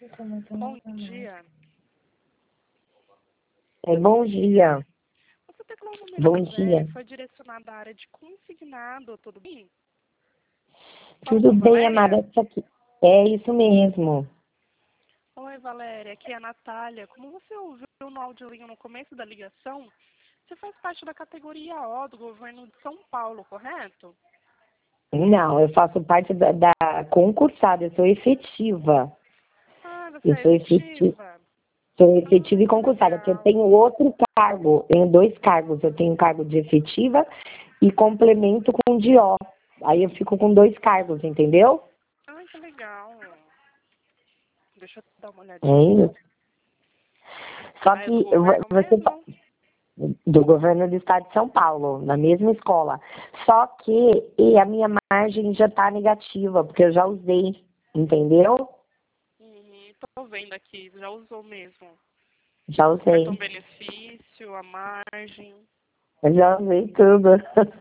Bom dia. Bom dia. Você teclou o Bom número dia. foi direcionado à área de consignado, tudo bem? Falo Tudo com bem, Valéria? amada? É isso mesmo. Oi, Valéria, aqui é a Natália. Como você ouviu no audiolinho no começo da ligação, você faz parte da categoria O do governo de São Paulo, correto? Não, eu faço parte da concursada, eu sou efetiva. Ah, você Eu é sou efetiva. efetiva? Sou efetiva e Que concursada, porque eu legal. tenho outro cargo, tenho 2 cargos. Eu tenho cargo de efetiva e complemento com de O. Aí eu fico com 2 cargos, entendeu? Ai, que legal. Deixa eu dar uma É olhadinha. isso. Só Ah, é do que governo você mesmo? do governo do estado de São Paulo, na mesma escola. Só que a minha margem já está negativa, porque eu já usei, entendeu? Tô vendo aqui, já usou mesmo. Já Cartão usei. benefício, a margem. Eu já usei tudo.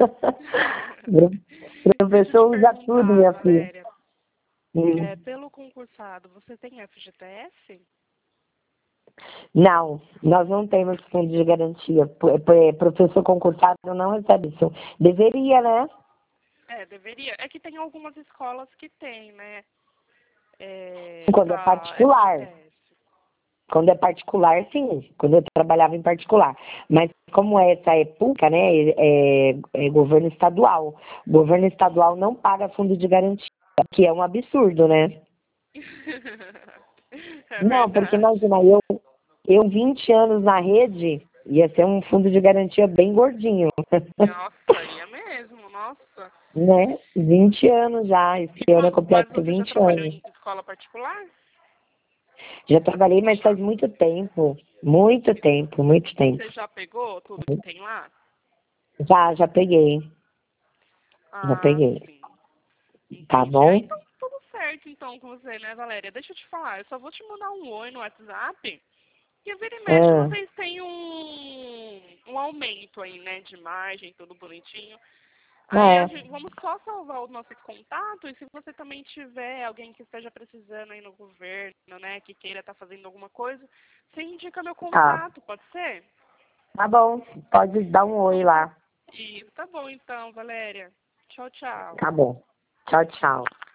O Deixa eu te professor usa tudo, perguntar, minha filha. Valéria. Hum. Pelo concursado, você tem FGTS? Não, nós não temos fundo de garantia. Professor concursado não recebe isso. Deveria, né? Deveria. É que tem algumas escolas que tem, né? Quando é Essa particular. FGTS. Quando é particular, sim. Quando eu trabalhava em particular. Mas como essa é pública, né? É governo estadual. O governo estadual não paga fundo de garantia, que é um absurdo, né? É Não, porque verdade. imagina, eu 20 anos na rede, ia ser um fundo de garantia bem gordinho, Nossa, ia mesmo, nossa. né? 20 anos já, esse ano eu Mas completo você já 20 trabalhou anos. em escola particular? Já trabalhei, mas faz muito tempo. Muito tempo, muito tempo. Você já pegou tudo que tem lá? Já peguei. Já Ah, peguei. sim. Tá Entendi. Ah, bom? então tudo certo então com você, né, Valéria? Deixa eu te falar, eu só vou te mandar um oi no WhatsApp. E vira e mexe, Ah, vocês têm um aumento aí, né, de margem, tudo bonitinho. Aí é. vamos só salvar os nossos contatos, e se você também tiver alguém que esteja precisando aí no governo, né, que queira estar fazendo alguma coisa, você indica meu Tá. contato, pode ser? Tá bom. Pode dar um oi Então tá. lá. Isso, tá bom então, Valéria. Tchau, tchau. Tá bom. Tchau, tchau.